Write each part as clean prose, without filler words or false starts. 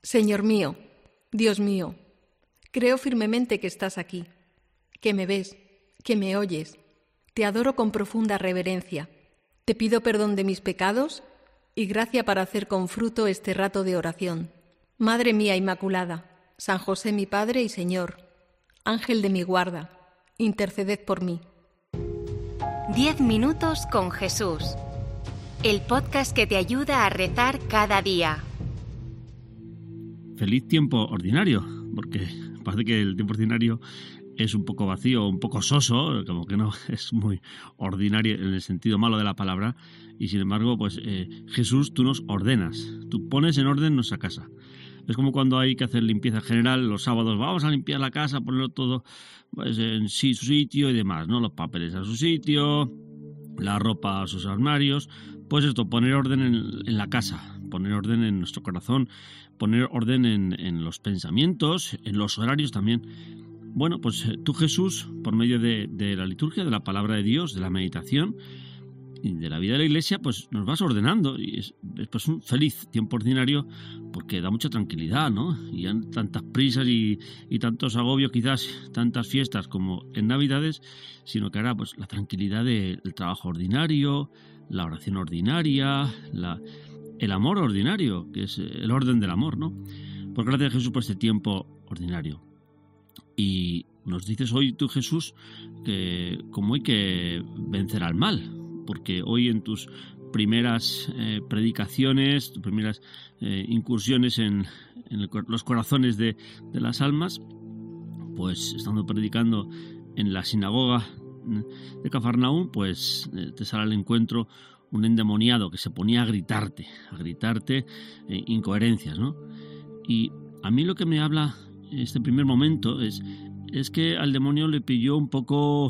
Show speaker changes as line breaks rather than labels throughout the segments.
Señor mío, Dios mío, creo firmemente que estás aquí, que me ves, que me oyes. Te adoro con profunda reverencia. Te pido perdón de mis pecados y gracia para hacer con fruto este rato de oración. Madre mía Inmaculada, San José mi Padre y Señor, Ángel de mi guarda, interceded por mí.
10 minutos con Jesús. El podcast que te ayuda a rezar cada día.
Feliz tiempo ordinario, porque parece que el tiempo ordinario es un poco vacío, un poco soso, como que no es muy ordinario en el sentido malo de la palabra, y sin embargo, pues Jesús, tú nos ordenas, tú pones en orden nuestra casa. Es como cuando hay que hacer limpieza general los sábados, vamos a limpiar la casa, ponerlo todo pues, en sí, su sitio y demás, ¿no? Los papeles a su sitio, la ropa a sus armarios, pues esto, poner orden en la casa, poner orden en nuestro corazón, poner orden en los pensamientos, en los horarios también. Bueno, pues tú, Jesús, por medio de la liturgia, de la palabra de Dios, de la meditación y de la vida de la Iglesia, pues nos vas ordenando y es pues un feliz tiempo ordinario porque da mucha tranquilidad, ¿no? Y hay tantas prisas y tantos agobios, quizás tantas fiestas como en Navidades, sino que ahora pues la tranquilidad del trabajo ordinario, la oración ordinaria, el amor ordinario, que es el orden del amor, ¿no? Pues gracias, Jesús, por este tiempo ordinario. Y nos dices hoy tú, Jesús, que cómo hay que vencer al mal, porque hoy en tus primeras predicaciones, tus primeras incursiones en los corazones de las almas, pues estando predicando en la sinagoga de Cafarnaúm, pues te sale al encuentro un endemoniado que se ponía a gritarte incoherencias, ¿no? Y a mí lo que me habla este primer momento es que al demonio le pilló un poco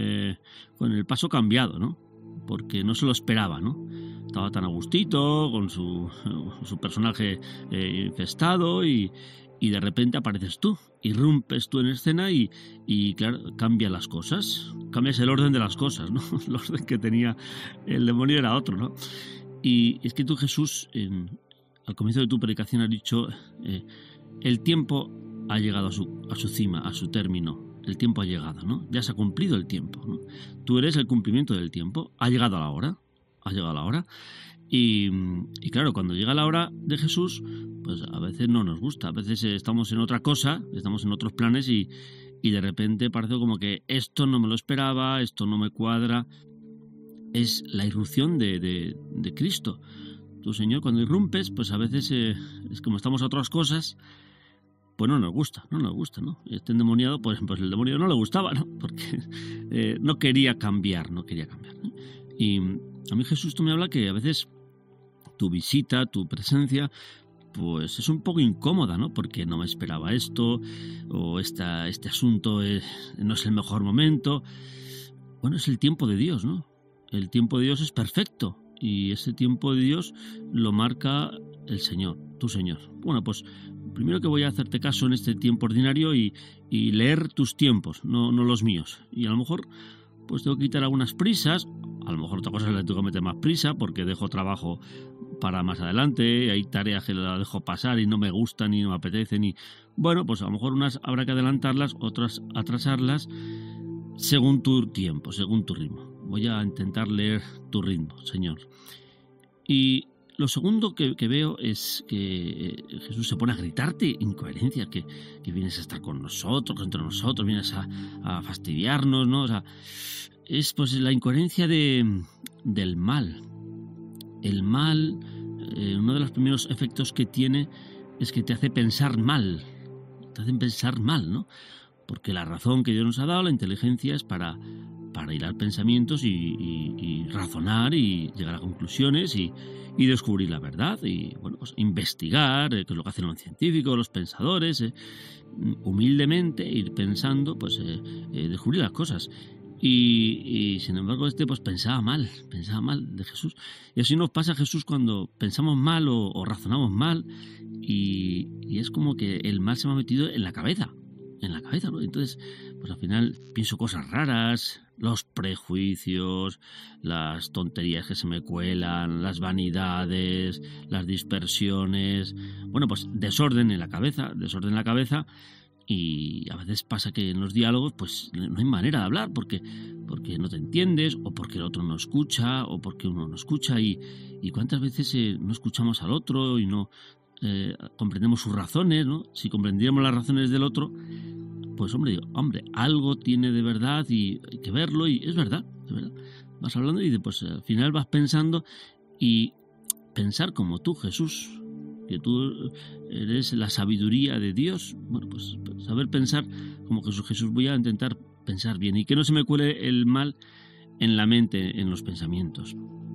con el paso cambiado, ¿no? Porque no se lo esperaba, ¿no? Estaba tan a gustito con su personaje infestado y de repente apareces tú, irrumpes tú en escena y claro, cambian las cosas, cambias el orden de las cosas, ¿no? El orden que tenía el demonio era otro, ¿no? Y es que tú, Jesús, al comienzo de tu predicación has dicho el tiempo ha llegado a su cima, a su término. El tiempo ha llegado, ¿no? Ya se ha cumplido el tiempo, ¿no? Tú eres el cumplimiento del tiempo. Ha llegado la hora. Y claro, cuando llega la hora de Jesús, pues a veces no nos gusta. A veces estamos en otra cosa, estamos en otros planes y de repente parece como que esto no me lo esperaba, esto no me cuadra. Es la irrupción de Cristo. Tú, Señor, cuando irrumpes, pues a veces es como estamos a otras cosas, pues no nos gusta, ¿no? Este endemoniado, pues el demonio no le gustaba, ¿no? Porque no quería cambiar, ¿no? Y a mí, Jesús, tú me hablas que a veces tu visita, tu presencia, pues es un poco incómoda, ¿no? Porque no me esperaba esto, o este asunto no es el mejor momento. Bueno, es el tiempo de Dios, ¿no? El tiempo de Dios es perfecto, y ese tiempo de Dios lo marca el Señor, tu Señor. Bueno, pues primero que voy a hacerte caso en este tiempo ordinario y leer tus tiempos, no los míos. Y a lo mejor pues tengo que quitar algunas prisas, a lo mejor otra cosa es que le tengo que meter más prisa porque dejo trabajo para más adelante, hay tareas que las dejo pasar y no me gustan y no me apetecen y bueno, pues a lo mejor unas habrá que adelantarlas, otras atrasarlas según tu tiempo, según tu ritmo. Voy a intentar leer tu ritmo, Señor. Y lo segundo que veo es que Jesús se pone a gritarte incoherencias, que vienes a estar con nosotros, entre nosotros, vienes a fastidiarnos, ¿no? O sea, es pues la incoherencia del mal. El mal, uno de los primeros efectos que tiene es que te hace pensar mal, ¿no? Porque la razón que Dios nos ha dado, la inteligencia, es para hilar pensamientos y razonar y llegar a conclusiones y descubrir la verdad y bueno, pues investigar, que es lo que hacen los científicos, los pensadores, humildemente ir pensando, pues descubrir las cosas. Y sin embargo pues pensaba mal de Jesús. Y así nos pasa a Jesús cuando pensamos mal o razonamos mal y es como que el mal se me ha metido en la cabeza, ¿no? Entonces pues al final pienso cosas raras, los prejuicios, las tonterías que se me cuelan, las vanidades, las dispersiones, bueno, pues desorden en la cabeza, y a veces pasa que en los diálogos pues no hay manera de hablar porque no te entiendes, o porque el otro no escucha, o porque uno no escucha, y cuántas veces no escuchamos al otro y no comprendemos sus razones, ¿no? Si comprendiéramos las razones del otro, pues hombre, algo tiene de verdad y hay que verlo, y es verdad. Vas hablando y pues al final vas pensando, y pensar como tú, Jesús, que tú eres la sabiduría de Dios, bueno, pues saber pensar como Jesús, voy a intentar pensar bien y que no se me cuele el mal en la mente, en los pensamientos.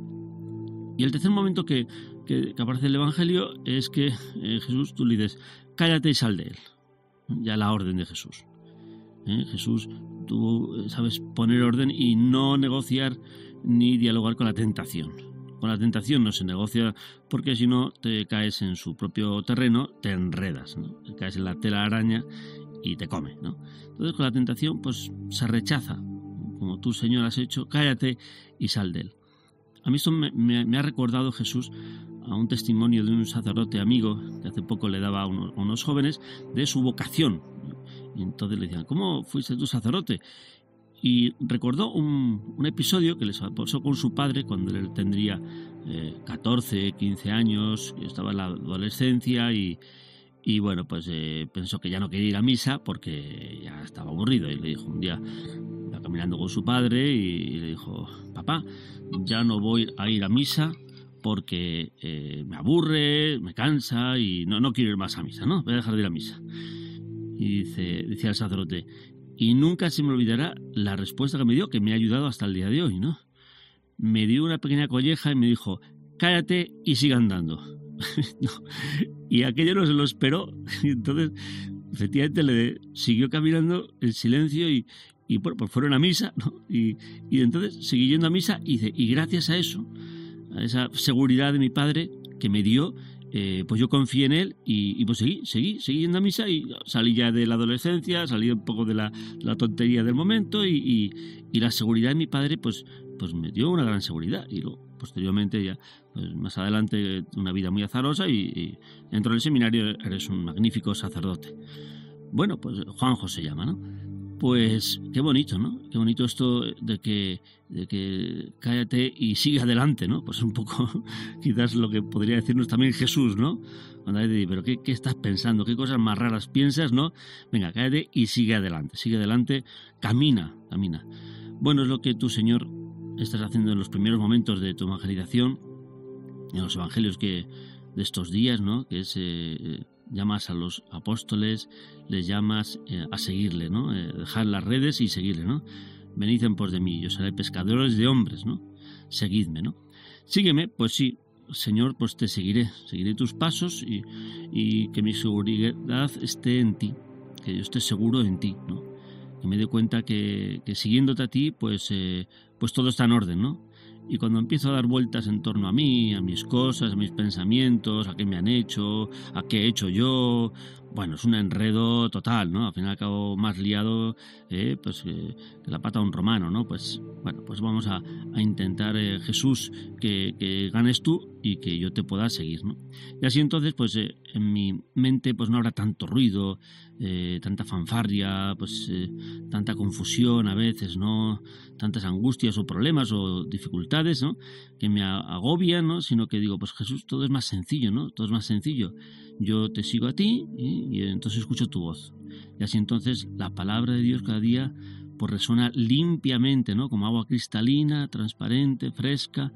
Y el tercer momento que aparece en el Evangelio es que Jesús, tú le dices, cállate y sal de él. Ya la orden de Jesús. Jesús, tú sabes poner orden y no negociar ni dialogar con la tentación. Con la tentación no se negocia, porque si no te caes en su propio terreno, te enredas, ¿no? Te caes en la tela araña y te come, ¿no? Entonces con la tentación pues se rechaza, como tú, Señor, has hecho, cállate y sal de él. A mí esto me ha recordado, Jesús, a un testimonio de un sacerdote amigo que hace poco le daba a unos jóvenes de su vocación. Y entonces le decían, ¿cómo fuiste tú sacerdote? Y recordó un episodio que les pasó con su padre cuando él tendría 14, 15 años, estaba en la adolescencia, y bueno, pues pensó que ya no quería ir a misa porque ya estaba aburrido, y le dijo un día, iba caminando con su padre y le dijo, papá, ya no voy a ir a misa porque me aburre, me cansa y no quiero ir más a misa, ¿no? Voy a dejar de ir a misa. Y decía el sacerdote, y nunca se me olvidará la respuesta que me dio, que me ha ayudado hasta el día de hoy, ¿no? Me dio una pequeña colleja y me dijo, cállate y sigue andando. No. Y aquello no se lo esperó. Y entonces, efectivamente, le siguió caminando en silencio y bueno, pues fueron a misa, ¿no? Y entonces seguí yendo a misa y gracias a eso, a esa seguridad de mi padre que me dio, pues yo confié en él y pues seguí yendo a misa, y salí ya de la adolescencia, salí un poco de la tontería del momento, y la seguridad de mi padre pues me dio una gran seguridad. Y luego posteriormente ya pues más adelante una vida muy azarosa, y dentro del seminario eres un magnífico sacerdote. Bueno, pues Juanjo se llama, ¿no? Pues qué bonito, ¿no? Qué bonito esto de que cállate y sigue adelante, ¿no? Pues un poco quizás lo que podría decirnos también Jesús, ¿no? Cuando hay de decir, pero ¿qué estás pensando? ¿Qué cosas más raras piensas, no? Venga, cállate y sigue adelante, camina. Bueno, es lo que tú, Señor, estás haciendo en los primeros momentos de tu evangelización, en los evangelios de estos días, ¿no? Que es llamas a los apóstoles, les llamas a seguirle, ¿no? Dejar las redes y seguirle, ¿no? Venid en pos de mí, yo seré pescadores de hombres, ¿no? Seguidme, ¿no? Sígueme, pues sí, Señor, pues te seguiré tus pasos, y que mi seguridad esté en ti, que yo esté seguro en ti, ¿no? Que me dé cuenta que siguiéndote a ti, pues todo está en orden, ¿no? Y cuando empiezo a dar vueltas en torno a mí, a mis cosas, a mis pensamientos, a qué me han hecho, a qué he hecho yo, bueno, es un enredo total, ¿no? Al fin y al cabo más liado pues que la pata de un romano, ¿no? Pues bueno, pues vamos a intentar, Jesús, que ganes tú y que yo te pueda seguir, ¿no? Y así entonces, pues en mi mente pues no habrá tanto ruido, tanta fanfarria, pues tanta confusión a veces, ¿no? Tantas angustias o problemas o dificultades, ¿no? Que me agobian, ¿no? Sino que digo, pues Jesús, todo es más sencillo, ¿no? Todo es más sencillo. Yo te sigo a ti y entonces escucho tu voz. Y así entonces la palabra de Dios cada día pues resuena limpiamente, ¿no? Como agua cristalina, transparente, fresca,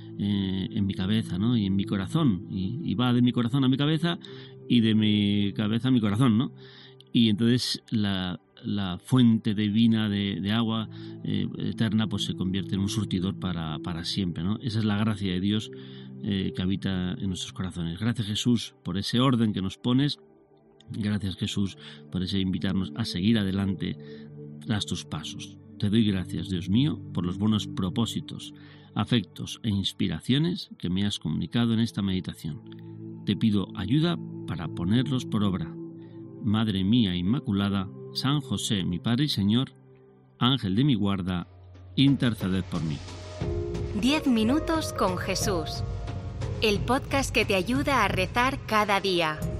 en mi cabeza, ¿no? Y en mi corazón. Y va de mi corazón a mi cabeza y de mi cabeza a mi corazón, ¿no? Y entonces la fuente divina de agua eterna pues se convierte en un surtidor para siempre, ¿no? Esa es la gracia de Dios que habita en nuestros corazones. Gracias, Jesús, por ese orden que nos pones. Gracias, Jesús, por ese invitarnos a seguir adelante tras tus pasos. Te doy gracias, Dios mío, por los buenos propósitos, afectos e inspiraciones que me has comunicado en esta meditación. Te pido ayuda para ponerlos por obra. Madre mía Inmaculada, San José, mi Padre y Señor, Ángel de mi guarda, interceded por mí.
10 minutos con Jesús. El podcast que te ayuda a rezar cada día.